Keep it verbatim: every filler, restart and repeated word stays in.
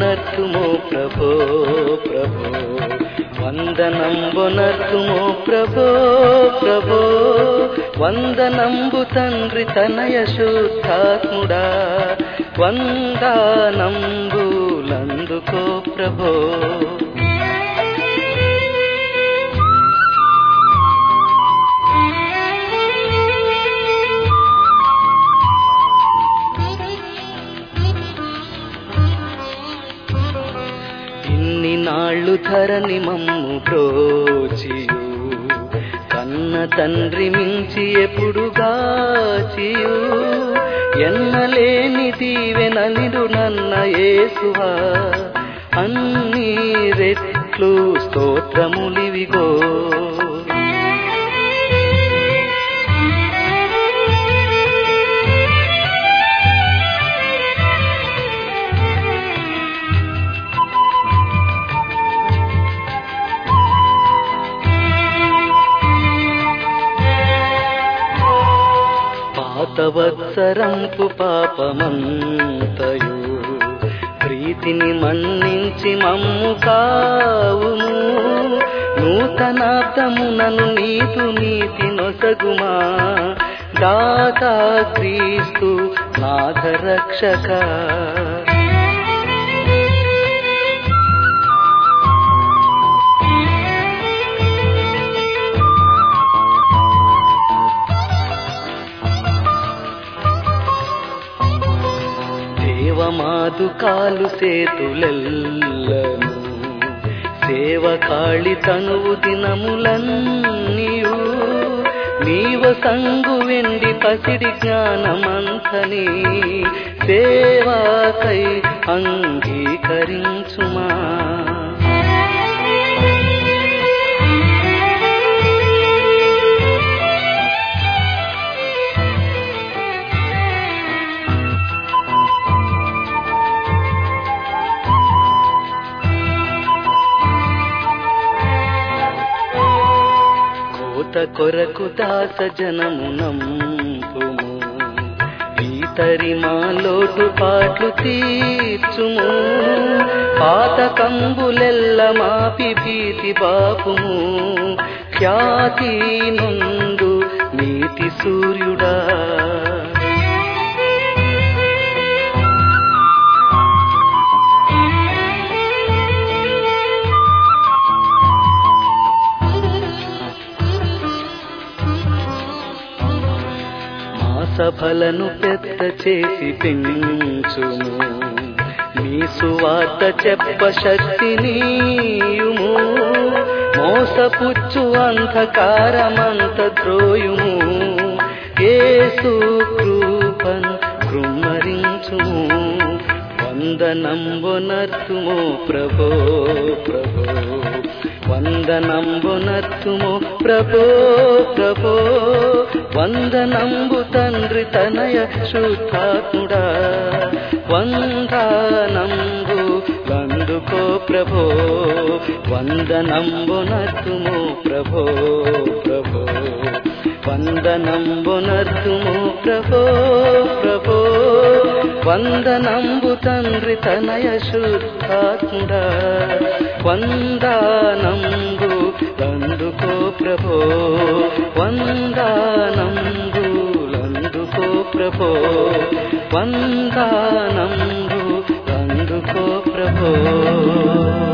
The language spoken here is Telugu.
వందనంబునర్తుమో ప్రభో ప్రభో వందనంబునర్తుమో ప్రభో ప్రభో వందనంబు తండ్రి తనయ శుద్ధాత్ముడా వందనంబులందుకో ప్రభో. నాళ్ళు ధరణి మమ్ము బ్రోచియు కన్న తండ్రి మించి ఎప్పుడు గాచియు ఎన్నలేని దీవెననిడు నన్న యేసువా అన్ని రెట్లు స్తోత్రములివిగో. పాతవత్సరంపు పాపమంతయు ప్రీతిని మన్నించి మమ్ము కావుము నూతనాబ్దమునను నీతు నీతి నొసగుమా దాతా క్రీస్తు నాథరక్షక. దేవమాదుకాలు సేతులెల్లను సేవ కాళి తనువు దినములన్నీయు నీవ సంగు వెండి పసిడి జ్ఞానమంతని సేవాకై అంగీకరించుమా. కొరకు దాస జనమునంపుము ఈతరి మా లోటు పాట్లు తీర్చుము పాత కంబులెల్ల మాపి భీతి బాపుము ఖ్యాతి నుండు నీతి సూర్యుడా. సభలను పెద్ద చేసి పెంచుము నీ సువార్త చెప్ప శక్తినీయుము మోసపుచ్చు అంధకారమంత ద్రోయుము యేసు కృపను కృమ్మరించుము వందనంబునర్తుమో ప్రభో ప్రభో వందనంబునర్తుమో ప్రభో ప్రభో వందనంబు తండ్రి తనయ శుద్ధాత్ముడా వందనంబు లందుకో ప్రభో వందనంబునర్తుమో ప్రభో ప్రభో వందనంబునర్తుమో ప్రభో ప్రభో వందనంబు తండ్రి తనయ శుద్ధాత్ముడా వందనంబు లందుకో ప్రభో వందనంబు లందుకో ప్రభో వందనంబు లందుకో ప్రభో.